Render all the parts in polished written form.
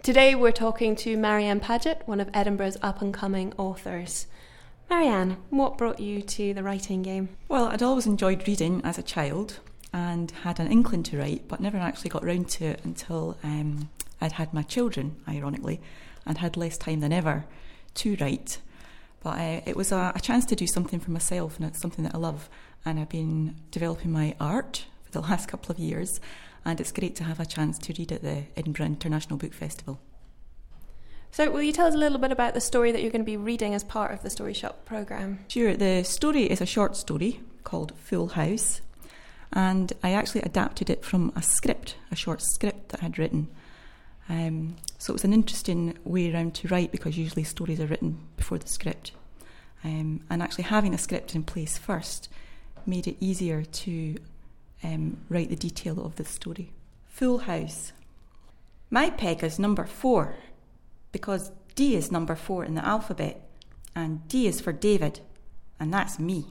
Today we're talking to Marianne Paget, one of Edinburgh's up-and-coming authors. Marianne, what brought you to the writing game? Well, I'd always enjoyed reading as a child and had an inkling to write, but never actually got round to it until I'd had my children, ironically, and had less time than ever to write. But it was a chance to do something for myself, and it's something that I love. And I've been developing my art for the last couple of years, and it's great to have a chance to read at the Edinburgh International Book Festival. So will you tell us a little bit about the story that you're going to be reading as part of the Story Shop programme? Sure, the story is a short story called Full House, and I actually adapted it from a short script that I had written. So it was an interesting way around to write, because usually stories are written before the script. And actually having a script in place first made it easier to write the detail of the story. Full House. My peg is number 4, because D is number 4 in the alphabet, and D is for David, and that's me.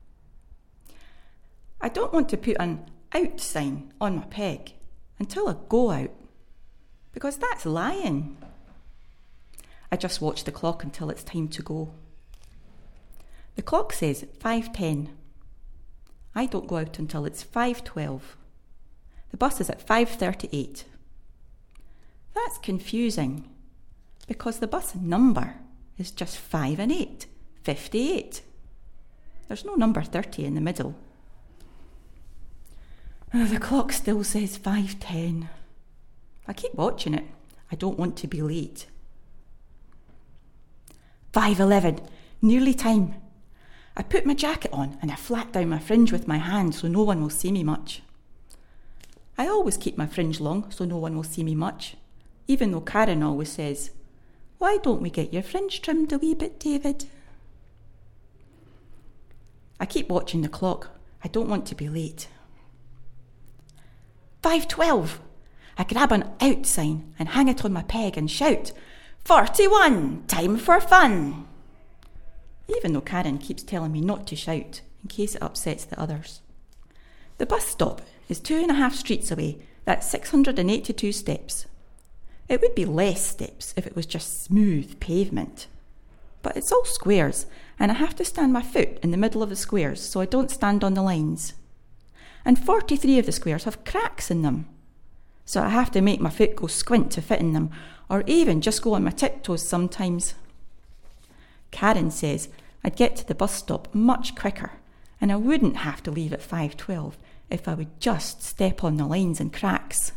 I don't want to put an out sign on my peg until I go out, because that's lying. I just watch the clock until it's time to go. The clock says 5:10. I don't go out until it's 5:12. The bus is at 5:38. That's confusing, because the bus number is just 5 and 8, 58. There's no number 30 in the middle. The clock still says 5:10. I keep watching it. I don't want to be late. 5:11, nearly time. I put my jacket on and I flat down my fringe with my hand so no one will see me much. I always keep my fringe long so no one will see me much, even though Karen always says, "Why don't we get your fringe trimmed a wee bit, David?" I keep watching the clock. I don't want to be late. 5:12. I grab an out sign and hang it on my peg and shout, 41, time for fun. Even though Karen keeps telling me not to shout in case it upsets the others. The bus stop is 2.5 streets away. That's 682 steps. It would be less steps if it was just smooth pavement. But it's all squares, and I have to stand my foot in the middle of the squares so I don't stand on the lines. And 43 of the squares have cracks in them, so I have to make my foot go squint to fit in them, or even just go on my tiptoes sometimes. Karen says I'd get to the bus stop much quicker, and I wouldn't have to leave at 5:12 if I would just step on the lines and cracks.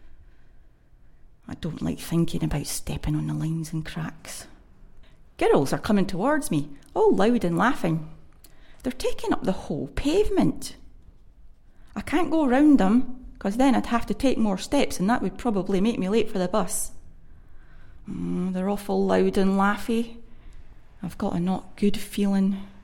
I don't like thinking about stepping on the lines and cracks. Girls are coming towards me, all loud and laughing. They're taking up the whole pavement. I can't go round them, because then I'd have to take more steps, and that would probably make me late for the bus. They're awful loud and laughy. I've got a not good feeling.